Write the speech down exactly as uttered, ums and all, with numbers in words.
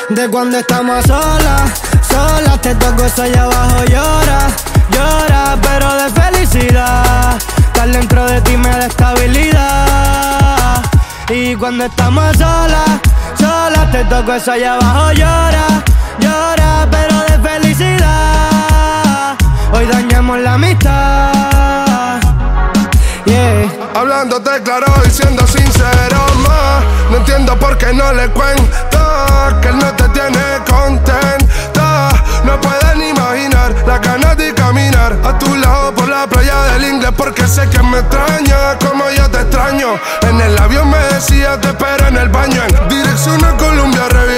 De cuando estamos solas, solas, te toco eso allá abajo, llora, llora, pero de felicidad. Estar dentro de ti me da estabilidad. Y cuando estamos solas, solas, te toco eso allá abajo, llora, llora, pero de felicidad. Hoy dañamos la amistad. Yeah. Hablándote claro y siendo sincero, ma, no entiendo por qué no le cuento que él no te tiene contenta. No puedes ni imaginar la ganas de caminar a tu lado por la playa del inglés, porque sé que me extraña como yo te extraño. En el avión me decía te espero en el baño, en dirección a Colombia.